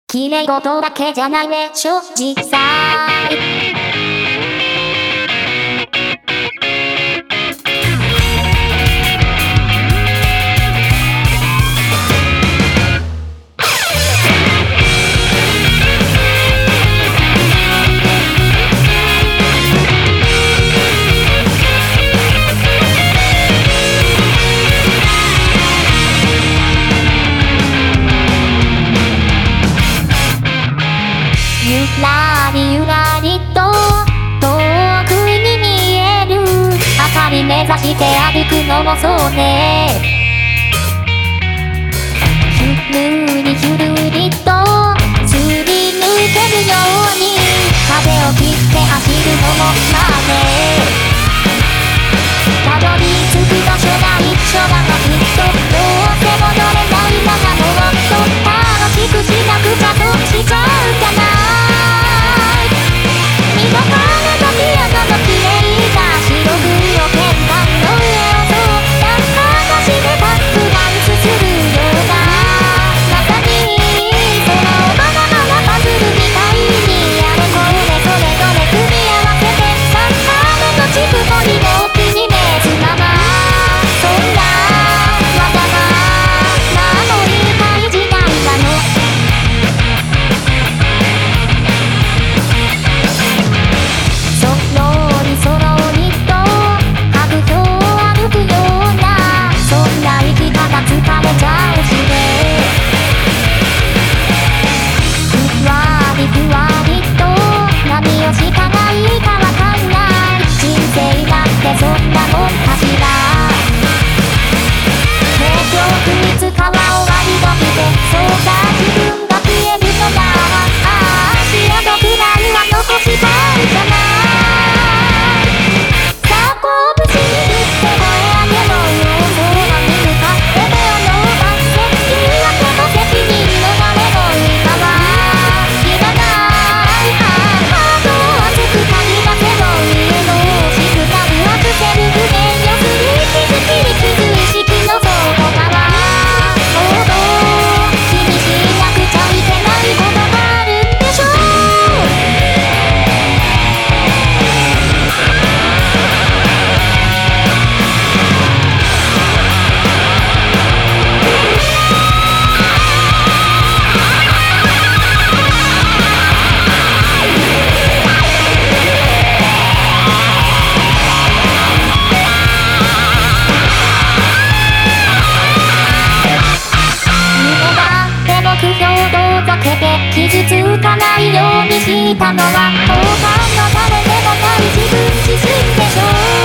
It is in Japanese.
綺麗事だけじゃないね、正直さ。ゆらりゆらりと遠くに見える明かり目指して歩くのもそうね。ひゅるりひゅるりとすり抜けるように風を切って走るのもまあね。たどり着く場所が一緒ならきっとどうせ戻れないならもっと楽しくしなくちゃとしちゃうかな。磨かれたピアノの綺麗な白黒鍵盤の上をそうなんかしでバックダンスするようなまさに空をバナナなパズルみたいにあれこれそれぞれ組み合わせて3羽のチクコにもお気に召すままそんなわがままのいい時代なの。傷つかないようにしたのは交換のためでもない自分自身でしょう。